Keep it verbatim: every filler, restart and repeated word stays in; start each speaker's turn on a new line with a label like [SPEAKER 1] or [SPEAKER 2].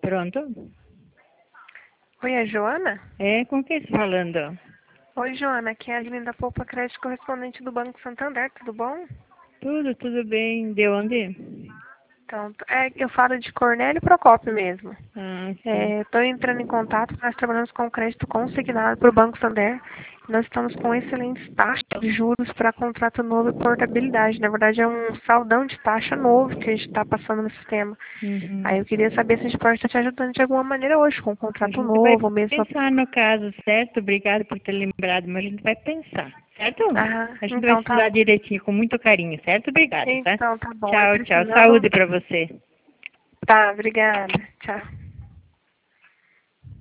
[SPEAKER 1] Pronto?
[SPEAKER 2] Oi, é a Joana?
[SPEAKER 1] É, com quem está falando?
[SPEAKER 2] Oi, Joana, aqui é a Aline da Poupa Crédito, correspondente do Banco Santander, tudo bom?
[SPEAKER 1] Tudo, tudo bem. De onde?
[SPEAKER 2] Então, é, eu falo de Cornélio Procópio mesmo.
[SPEAKER 1] Ah, sim.
[SPEAKER 2] Estou entrando em contato, nós trabalhamos com crédito consignado para o Banco Santander. Nós estamos com excelentes taxas de juros para contrato novo e portabilidade. Na verdade, é um saldão de taxa novo que a gente está passando no sistema.
[SPEAKER 1] Uhum.
[SPEAKER 2] Aí eu queria saber se a gente pode estar te ajudando de alguma maneira hoje, com um
[SPEAKER 1] A
[SPEAKER 2] contrato
[SPEAKER 1] gente vai
[SPEAKER 2] novo, ou mesmo.
[SPEAKER 1] pensar no caso, certo? Obrigado por ter lembrado, mas a gente vai pensar, certo?
[SPEAKER 2] Ah,
[SPEAKER 1] A gente vai
[SPEAKER 2] então tá
[SPEAKER 1] estudar
[SPEAKER 2] bom.
[SPEAKER 1] direitinho, com muito carinho, certo? Obrigada, tá?
[SPEAKER 2] Então tá bom. É
[SPEAKER 1] Tchau, tchau.
[SPEAKER 2] precisando.
[SPEAKER 1] Saúde para você.
[SPEAKER 2] Tá, obrigada. Tchau.